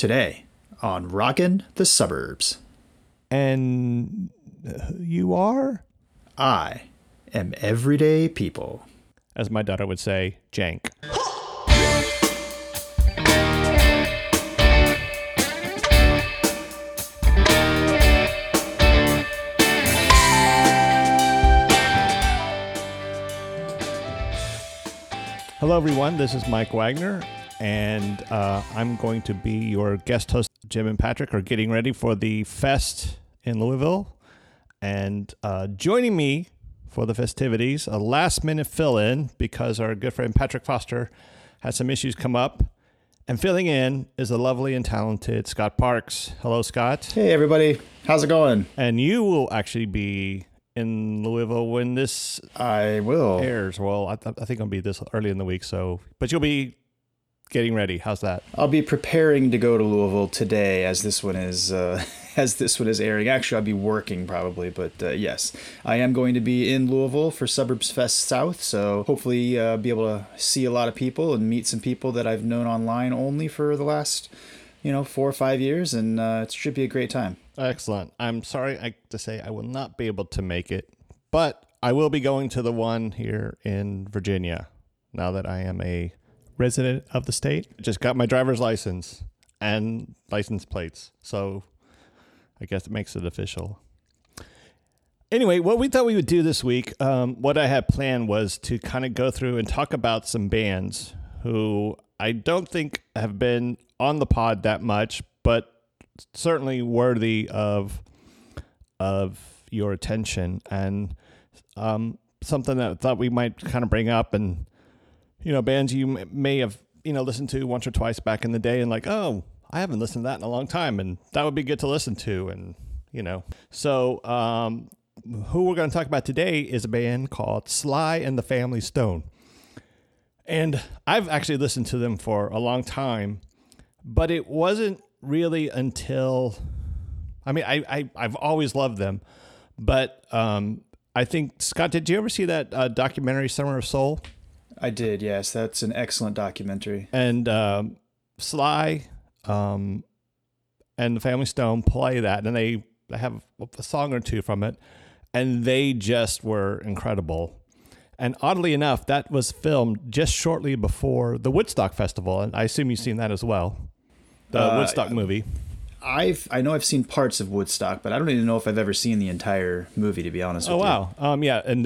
Today on Rockin' the Suburbs. And you are? I am everyday people. As my daughter would say, jank. Hello, everyone. This is Mike Wagner, and I'm going to be your guest host. Jim and Patrick are getting ready for the fest in Louisville, and joining me for the festivities, a last-minute fill-in because our good friend Patrick Foster had some issues come up, and filling in is the lovely and talented Scott Parks. Hello, Scott. Hey, everybody. How's it going? And you will actually be in Louisville when this I will. airs. Well, I think it'll be this early in the week, but you'll be getting ready. How's that? I'll be preparing to go to Louisville today as this one is airing. Actually, I'll be working probably, but yes, I am going to be in Louisville for Suburbs Fest South, so hopefully be able to see a lot of people and meet some people that I've known online only for the last 4 or 5 years, and it should be a great time. Excellent. I'm sorry to say I will not be able to make it, but I will be going to the one here in Virginia now that I am a resident of the state. Just got my driver's license and license plates, so I guess it makes it official. Anyway, what we thought we would do this week, what I had planned was to kind of go through and talk about some bands who I don't think have been on the pod that much, but certainly worthy of your attention, and something that I thought we might kind of bring up, and bands you may have listened to once or twice back in the day, and like, oh, I haven't listened to that in a long time, and that would be good to listen to, and so who we're going to talk about today is a band called Sly and the Family Stone, and I've actually listened to them for a long time, but it wasn't really until, I've always loved them, but I think, Scott, did you ever see that documentary Summer of Soul? I did, yes. That's an excellent documentary. And Sly and the Family Stone play that, and they have a song or two from it, and they just were incredible. And oddly enough, that was filmed just shortly before the Woodstock Festival, and I assume you've seen that as well. The Woodstock movie. I know I've seen parts of Woodstock, but I don't even know if I've ever seen the entire movie, to be honest with you. Oh wow. Yeah, and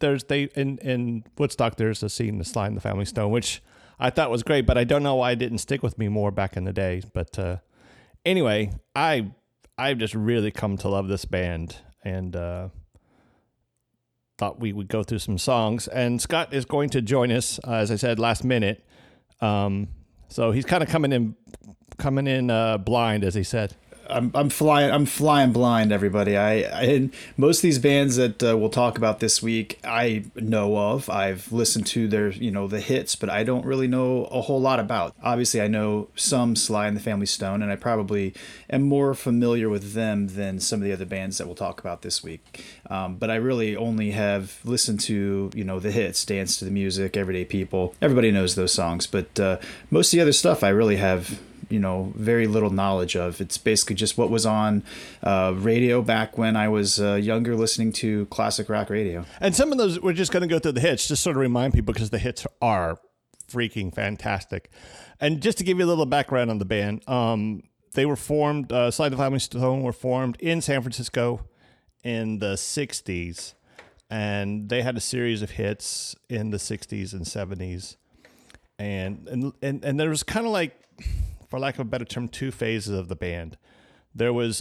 in Woodstock there's a scene, the Sly and the Family Stone, which I thought was great, but I don't know why it didn't stick with me more back in the day. But anyway, I've just really come to love this band, and thought we would go through some songs. And Scott is going to join us, as I said, last minute. So he's kind of coming in blind, as he said. I'm flying blind, everybody. I most of these bands that we'll talk about this week, I know of. I've listened to their, the hits, but I don't really know a whole lot about. Obviously, I know some Sly and the Family Stone, and I probably am more familiar with them than some of the other bands that we'll talk about this week. But I really only have listened to, the hits, Dance to the Music, Everyday People. Everybody knows those songs, but most of the other stuff I really have very little knowledge of. It's basically just what was on radio back when I was younger, listening to classic rock radio. And some of those, we're just going to go through the hits, just sort of remind people, because the hits are freaking fantastic. And just to give you a little background on the band, they were formed, Sly and the Family Stone were formed in San Francisco in the 60s. And they had a series of hits in the 60s and 70s. And there was kind of like, for lack of a better term, two phases of the band. There was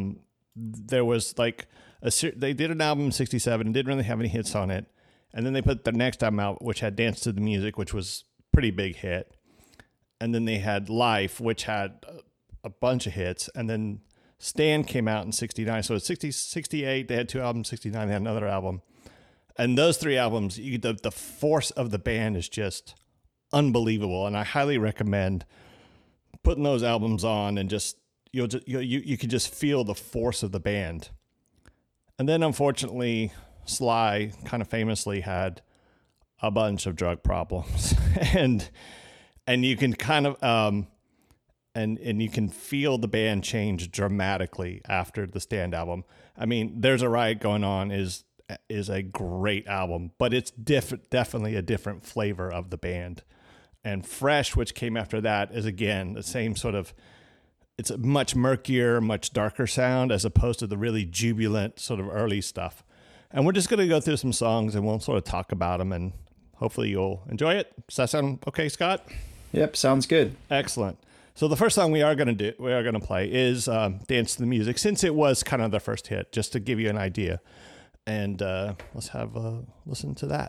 like they did an album in 67 and didn't really have any hits on it. And then they put their next album out, which had Dance to the Music, which was a pretty big hit. And then they had Life, which had a bunch of hits. And then Stand came out in 69. So it's 68, they had two albums, 69, they had another album. And those three albums, the force of the band is just unbelievable. And I highly recommend putting those albums on, and just you can just feel the force of the band. And then unfortunately, Sly kind of famously had a bunch of drug problems, and you can kind of and you can feel the band change dramatically after the Stand album. I mean, There's a Riot Going On is a great album, but it's definitely a different flavor of the band. And Fresh, which came after that, is again the same sort of, it's a much murkier, much darker sound as opposed to the really jubilant sort of early stuff. And we're just going to go through some songs and we'll sort of talk about them, and hopefully you'll enjoy it. Does that sound okay, Scott? Yep, sounds good. Excellent. So the first song we are going to play is Dance to the Music, since it was kind of the first hit, just to give you an idea. And let's have a listen to that.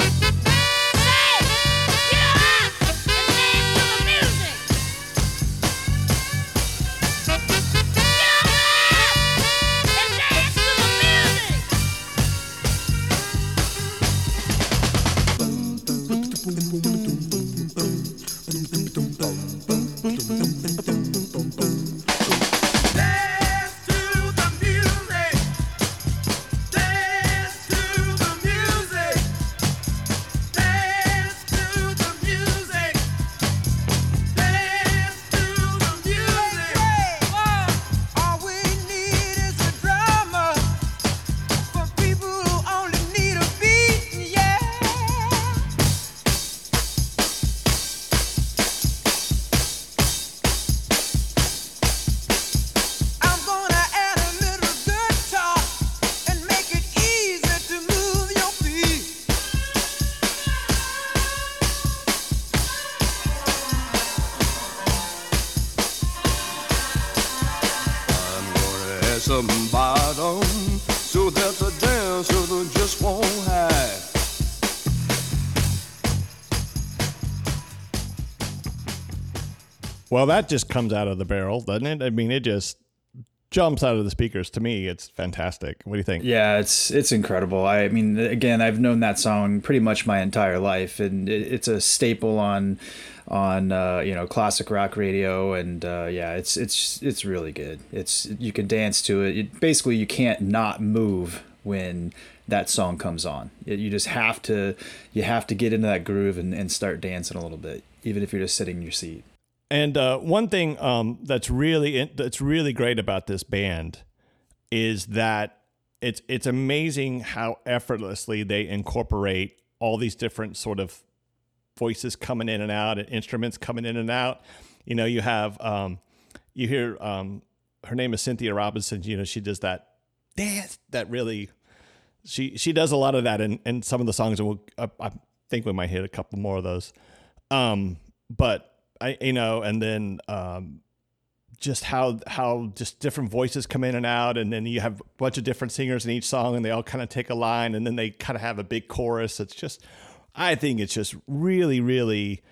Some bottom so that the dancer just won't hide. Well, that just comes out of the barrel, doesn't it? I mean, it just jumps out of the speakers. To me, it's fantastic. What do you think? Yeah, it's incredible. I mean, again, I've known that song pretty much my entire life, and it's a staple on classic rock radio, and yeah, it's really good. You can dance to it. Basically, you can't not move when that song comes on. You just have to get into that groove and start dancing a little bit, even if you're just sitting in your seat. And one thing that's really great about this band is that it's amazing how effortlessly they incorporate all these different sort of voices coming in and out and instruments coming in and out. You know, you have you hear her name is Cynthia Robinson. You know, she does that dance that really she does a lot of that in some of the songs, and I think we might hit a couple more of those. But and then just how just different voices come in and out, and then you have a bunch of different singers in each song, and they all kind of take a line, and then they kind of have a big chorus. I think it's just really, really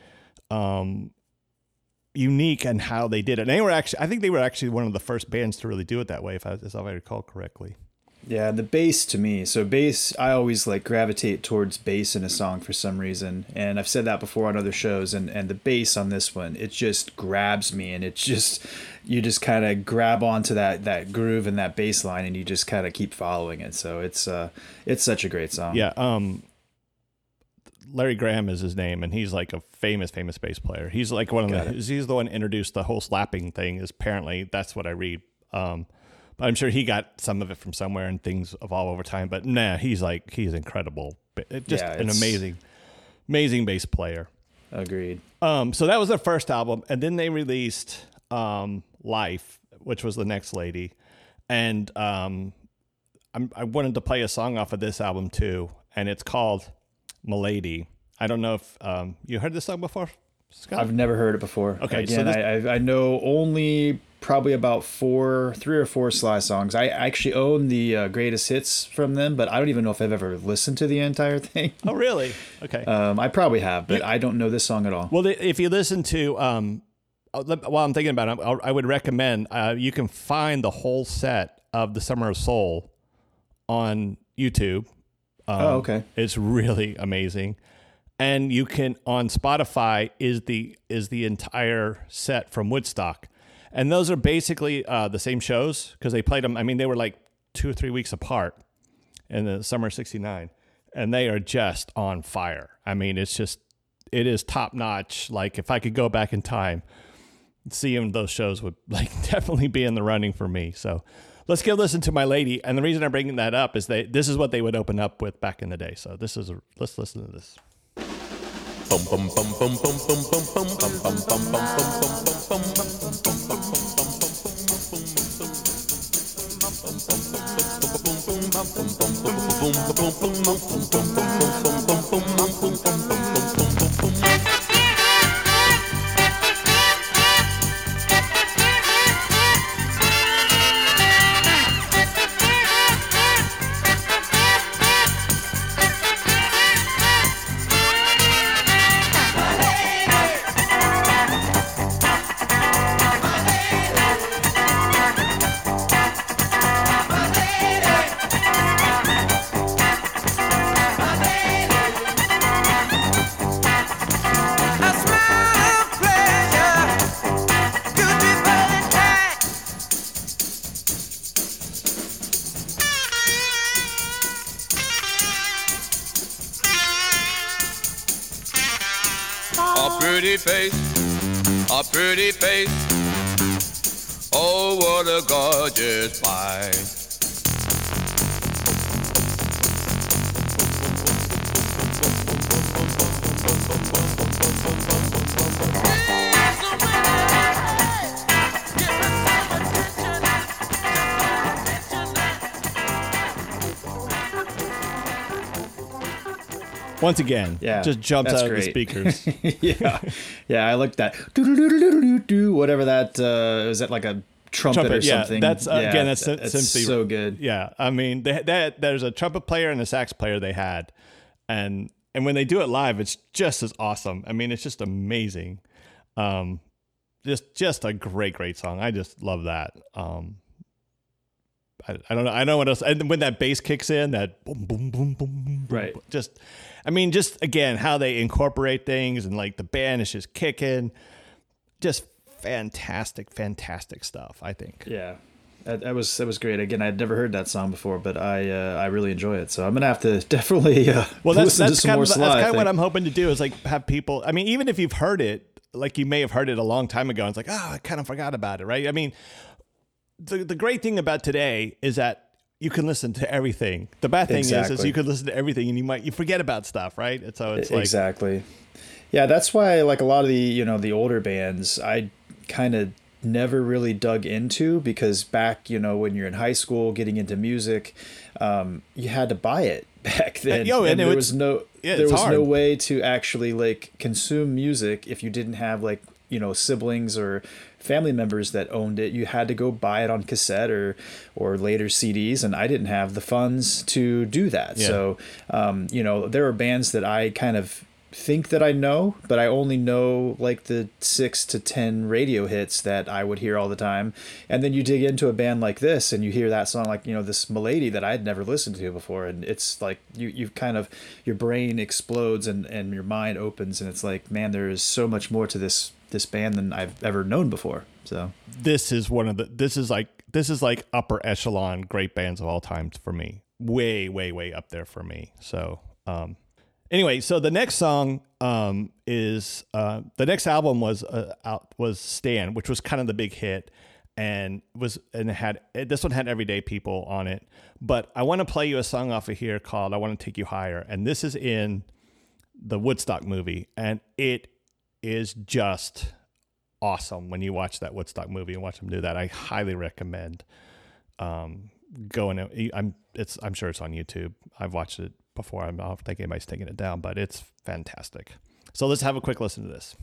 unique in how they did it. And I think they were actually one of the first bands to really do it that way, if I recall correctly. Yeah, the bass to me. So bass, I always gravitate towards bass in a song for some reason. And I've said that before on other shows. And the bass on this one, it just grabs me. And you just kind of grab onto that groove and that bass line, and you just kind of keep following it. So it's such a great song. Yeah. Larry Graham is his name, and he's like a famous bass player. He's like he's the one who introduced the whole slapping thing. Is apparently that's what I read. But I'm sure he got some of it from somewhere, and things evolve over time. But he's incredible. An amazing bass player. Agreed. So that was their first album, and then they released Life, which was the next lady, and I wanted to play a song off of this album too, and it's called Milady. I don't know if you heard this song before, Scott? I've never heard it before. Okay, again, I know only probably about 3 or 4 Sly songs. I actually own the greatest hits from them, but I don't even know if I've ever listened to the entire thing. Oh, really? Okay. I probably have, but I don't know this song at all. Well, if you listen to, while I'm thinking about it, I would recommend you can find the whole set of The Summer of Soul on YouTube. Okay. It's really amazing. And you can, on Spotify, is the entire set from Woodstock. And those are basically the same shows, because they played them. I mean, they were like 2 or 3 weeks apart in the summer of '69, and they are just on fire. I mean, it is top notch. Like, if I could go back in time, seeing those shows would like definitely be in the running for me. So let's go listen to My Lady. And the reason I'm bringing that up is this is what they would open up with back in the day. So let's listen to this. A pretty face, oh, what a gorgeous bride. Once again, just jumps out of the speakers. yeah, I looked at whatever that is. That like a trumpet or something? That's again, that's simply so good. Yeah, I mean, there's a trumpet player and a sax player they had, and when they do it live, it's just as awesome. I mean, it's just amazing. Just a great song. I just love that. I don't know. I know what else. And when that bass kicks in, that boom, boom, boom, boom, right. Just again, how they incorporate things and like the band is just kicking. Just fantastic stuff, I think. Yeah. That was great. Again, I'd never heard that song before, but I really enjoy it. So I'm gonna have to definitely listen to some more Sly. That's kind of what I'm hoping to do is like have people. I mean, even if you've heard it, like you may have heard it a long time ago, and it's like, oh, I kind of forgot about it, right? I mean, the great thing about today is that you can listen to everything. The bad thing is you could listen to everything and you forget about stuff, right? And so it's like exactly. Yeah, that's why like a lot of the older bands I kind of never really dug into, because back when you're in high school getting into music, you had to buy it back then. And there was no way to actually like consume music if you didn't have like siblings or family members that owned it. You had to go buy it on cassette or later CDs, and I didn't have the funds to do that. Yeah. So there are bands that I kind of think that I know, but I only know like the 6 to 10 radio hits that I would hear all the time. And then you dig into a band like this and you hear that song, like this Milady that I had never listened to before, and it's like you kind of, your brain explodes and your mind opens, and it's like, man, there is so much more to this band than I've ever known before. So this is like upper echelon great bands of all time for me. Way up there for me. So anyway, so the next song is the next album was Stan, which was kind of the big hit, and this one had Everyday People on it. But I want to play you a song off of here called I Want to Take You Higher, and this is in the Woodstock movie, and it is just awesome when you watch that Woodstock movie and watch them do that. I highly recommend going. I'm sure it's on YouTube. I've watched it before. I don't think anybody's taking it down, but it's fantastic. So let's have a quick listen to this.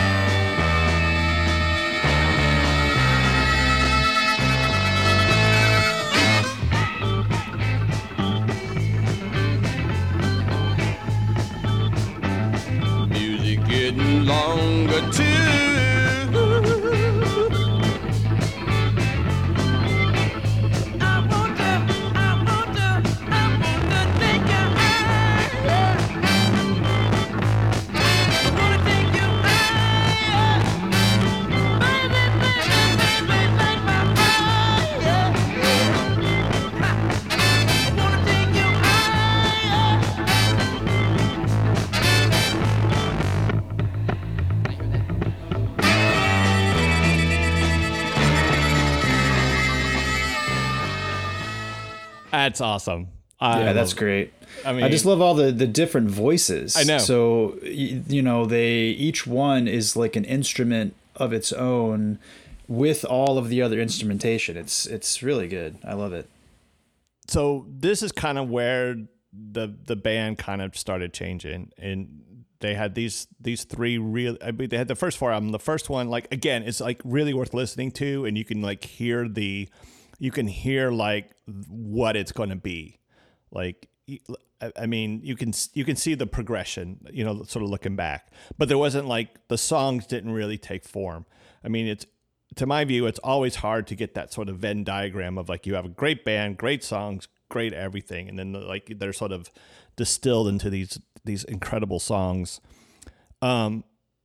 Music getting longer too. That's awesome. Yeah, that's great. I mean, I just love all the different voices. I know. So, each one is like an instrument of its own with all of the other instrumentation. It's really good. I love it. So this is kind of where the band kind of started changing, and they had these three real. I mean, they had the first four albums. The first one, like again, it's like really worth listening to, and you can like hear like what it's going to be. Like, I mean, you can see the progression, sort of looking back, but there wasn't like the songs didn't really take form. I mean, it's, to my view, it's always hard to get that sort of Venn diagram of like you have a great band, great songs, great everything, and then like they're sort of distilled into these incredible songs. And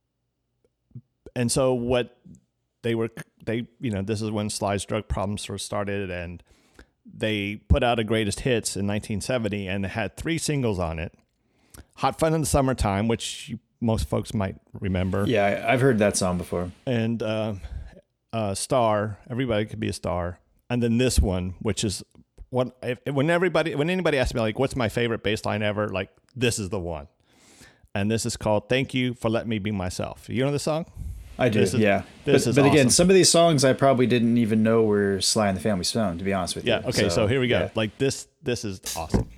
so what this is when Sly's drug problems sort of started, and they put out a greatest hits in 1970, and it had 3 singles on it. Hot Fun in the Summertime, which most folks might remember. Yeah, I've heard that song before. And Star, Everybody Could Be a Star. And then this one, which is when anybody asks me like, what's my favorite bass line ever? Like, this is the one. And this is called Thank You for Letting Me Be Myself. You know the song? I do, yeah. But again, awesome. some of these songs I probably didn't even know were Sly and the Family Stone, to be honest with you. Yeah, okay, so here we go. Yeah. Like, this is awesome.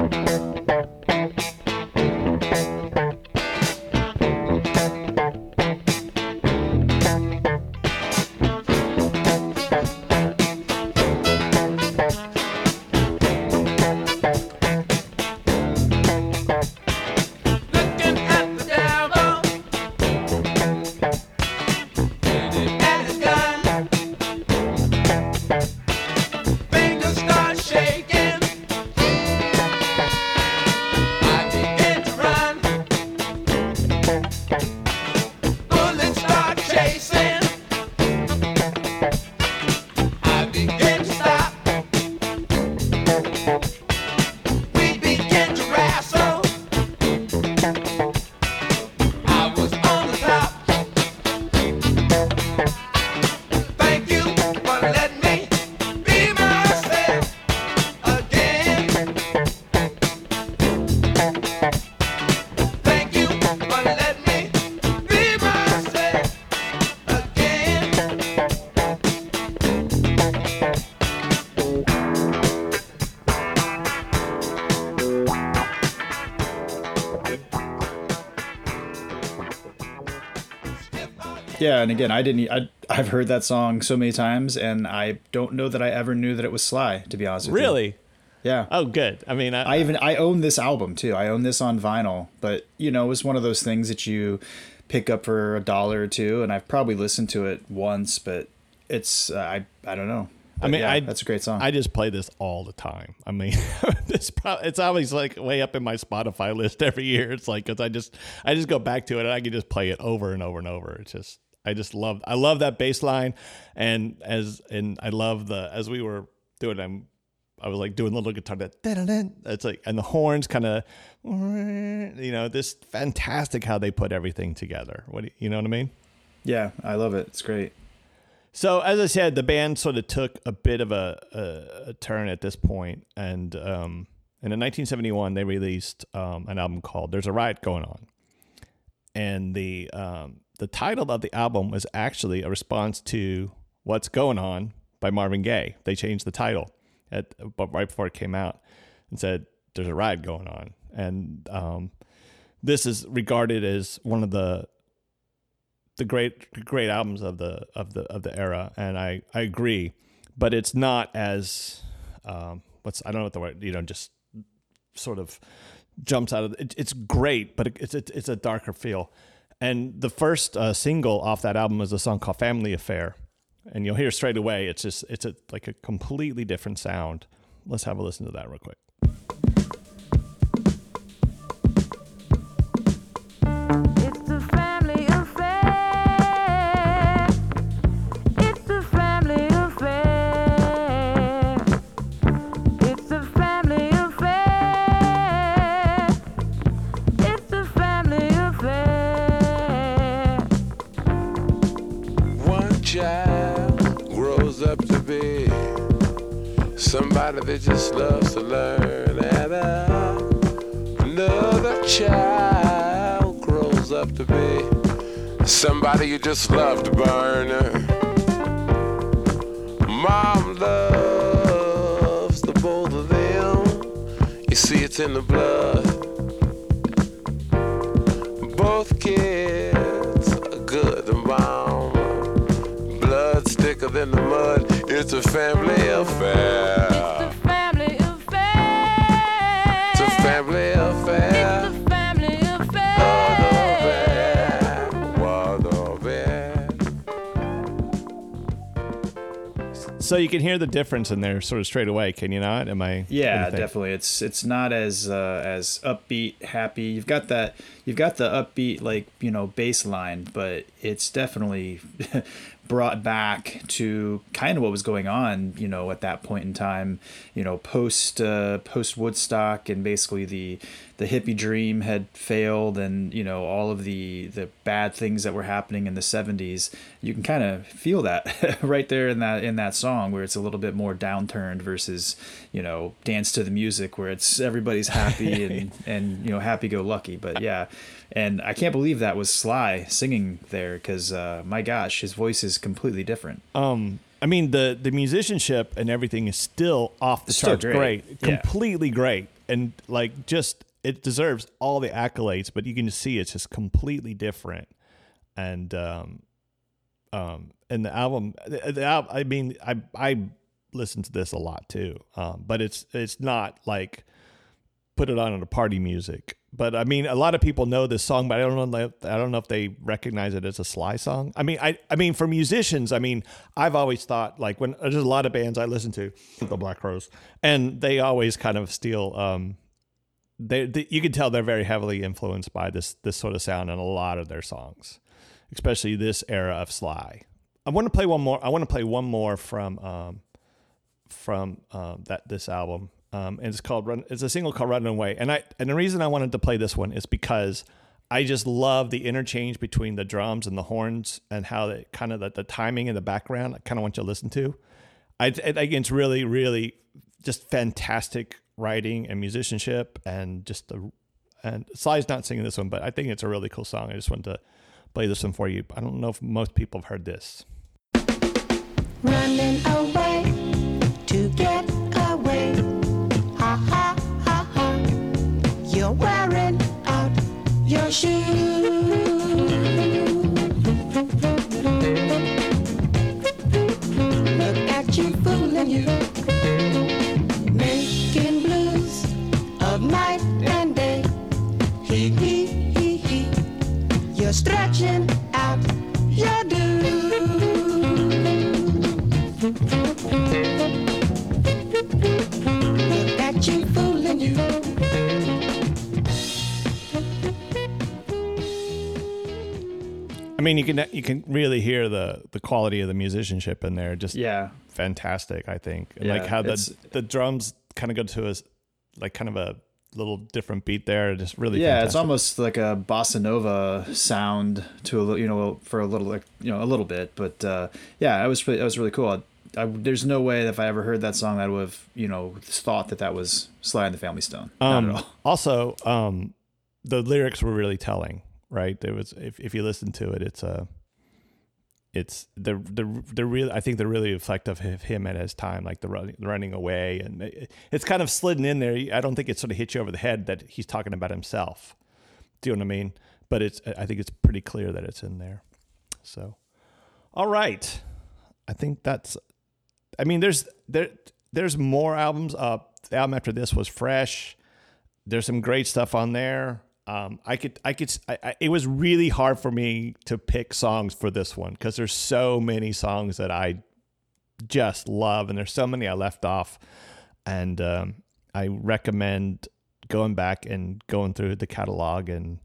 Yeah, and again, I've heard that song so many times, and I don't know that I ever knew that it was Sly, to be honest with you. Really? Yeah. Oh, good. I mean, I own this album too. I own this on vinyl, but it was one of those things that you pick up for $1 or $2, and I've probably listened to it once, but it's I don't know. But that's a great song. I just play this all the time. I mean, it's always like way up in my Spotify list every year. It's like, cause I just go back to it and I can just play it over and over and over. It's just, I love that bass line. And I love as we were doing, I was like doing a little guitar that, it's like, and the horns kind of, this fantastic how they put everything together. You know what I mean? Yeah, I love it. It's great. So as I said, the band sort of took a bit of a turn at this point, and in 1971 they released an album called "There's a Riot Going On," and the title of the album was actually a response to "What's Going On" by Marvin Gaye. They changed the title but right before it came out and said "There's a riot going on," and this is regarded as one of the great albums of the era, and I agree, but it's not as I don't know what the word, just sort of jumps out of it. It's great, but it's a darker feel. And the first single off that album is a song called "Family Affair," and you'll hear straight away it's like a completely different sound. Let's have a listen to that real quick. Somebody that just loves to learn, and another child grows up to be somebody you just love to burn. Mom loves the both of them. You see, it's in the blood. Both kids are good and bomb. Blood's thicker than the mud. It's a family affair. It's a family affair. It's a family affair. It's a family affair. What a bear. So you can hear the difference in there sort of straight away, can you not? Am I? Yeah, definitely. It's not as upbeat, happy. You've got the upbeat, like, you know, bass line, but it's definitely brought back to kind of what was going on, you know, at that point in time, you know, post Woodstock, and basically the hippie dream had failed, and, you know, all of the bad things that were happening in the 70s. You can kind of feel that right there in that song, where it's a little bit more downturned versus, you know, Dance to the Music, where it's everybody's happy and you know, happy go lucky. But yeah, and I can't believe that was Sly singing there, because my gosh, his voice is completely different. I mean, the musicianship and everything is still off the Still charts. great. Yeah. Completely great. And like, just, it deserves all the accolades, but you can just see it's just completely different. And the album, I mean, I listen to this a lot too. But it's not like put it on a party music. But I mean, a lot of people know this song, but I don't know if they recognize it as a Sly song. I mean, for musicians, I mean, I've always thought, like, when there's a lot of bands I listen to, the Black Crowes, and they always kind of steal. You can tell they're very heavily influenced by this sort of sound in a lot of their songs, especially this era of Sly. I want to play one more. I want to play one more from this album. And it's a single called Running Away. And the reason I wanted to play this one is because I just love the interchange between the drums and the horns, and how the kind of the timing in the background I kind of want you to listen to. I think it's really, really just fantastic writing and musicianship, and and Sly's not singing this one, but I think it's a really cool song. I just wanted to play this one for you. I don't know if most people have heard this. Running away to get away. Ha ha ha ha. You're wearing out your shoes. Look at you fooling you. Making blues of night and day. Hee hee hee hee. You're stretching out your dues. Look at you fooling you. I mean, you can really hear the quality of the musicianship in there. Just fantastic, I think. And like how the drums kind of go to a like kind of a little different beat there. Just really fantastic. It's almost like a bossa nova sound to for a little, like, you know, a little bit. But that was really cool. There's no way that if I ever heard that song, I would have, you know, thought that was Sly and the Family Stone. Not at all. Also, the lyrics were really telling, right? There was, if you listen to it, they're really, I think they're really reflective of him at his time, like the running away, and it's kind of slidden in there. I don't think it sort of hits you over the head that he's talking about himself. Do you know what I mean? But I think it's pretty clear that it's in there. So, all right, I think that's. I mean, there's more albums up. The album after this was Fresh. There's some great stuff on there. It was really hard for me to pick songs for this one because there's so many songs that I just love, and there's so many I left off. And I recommend going back and going through the catalog, and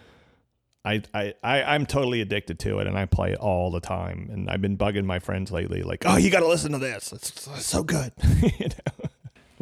I'm totally addicted to it, and I play it all the time. And I've been bugging my friends lately, like, "Oh, you got to listen to this. It's so good." You know?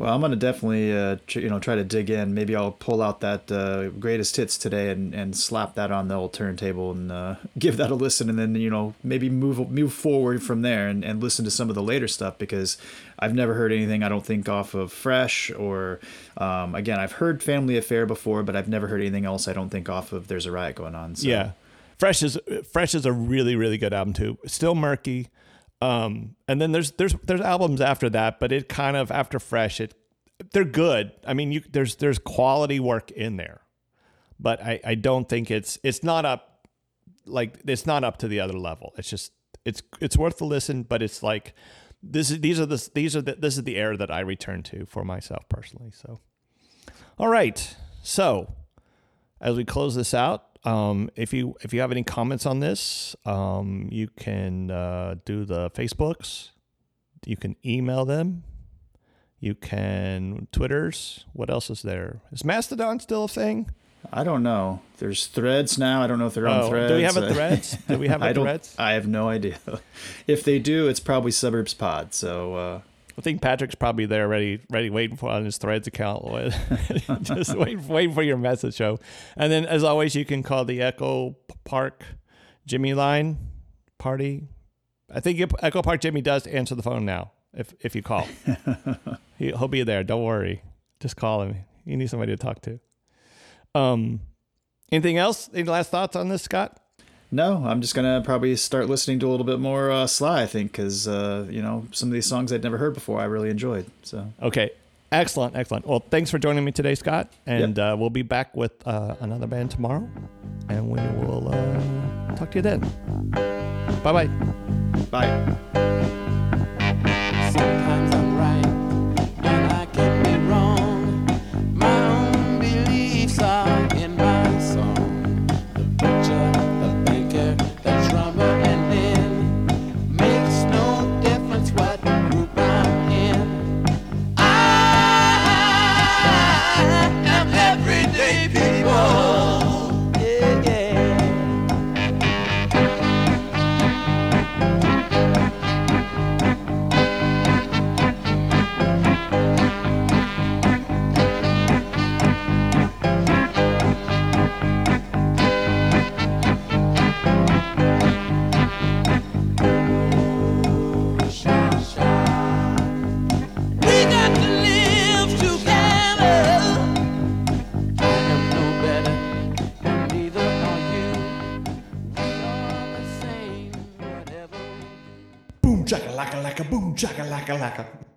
Well, I'm gonna definitely try to dig in. Maybe I'll pull out that greatest hits today and slap that on the old turntable and give that a listen, and then maybe move forward from there and listen to some of the later stuff, because I've never heard anything, I don't think, off of Fresh or again, I've heard Family Affair before, but I've never heard anything else, I don't think, off of There's a Riot Going On. So. Yeah, Fresh is a really, really good album too. Still murky. And then there's albums after that, but it kind of, after Fresh, they're good. I mean, there's quality work in there, but I don't think it's not up to the other level. It's just it's worth the listen, but it's like this is the era that I return to for myself personally. So, all right. So as we close this out, if you have any comments on this, you can do the Facebooks, you can email them, you can Twitters. What else is there? Is Mastodon still a thing? I don't know. There's Threads now. I don't know if they're on Threads. Do we have a Threads? Do we have a Threads? I have no idea. If they do, it's probably Suburbs Pod. So I think Patrick's probably there, ready, waiting for on his Threads account, just waiting for your message show. And then, as always, you can call the Echo Park Jimmy line party. I think Echo Park Jimmy does answer the phone now. If you call, he'll be there. Don't worry, just call him. You need somebody to talk to. Anything else? Any last thoughts on this, Scott? No, I'm just gonna probably start listening to a little bit more Sly, I think, because some of these songs I'd never heard before, I really enjoyed. So okay, excellent. Well, thanks for joining me today, Scott, and we'll be back with another band tomorrow, and we will talk to you then. Bye. Bye. Sometimes I'm right and I can be wrong. My own beliefs are in my song. The butcher, the banker, the drummer, and then makes no difference what group I'm in. I am everyday people. Yeah. We got to live together. I am no better, and neither are you. We are the same, whatever. Boom, chaka laka laka, boom, chaka laka laka.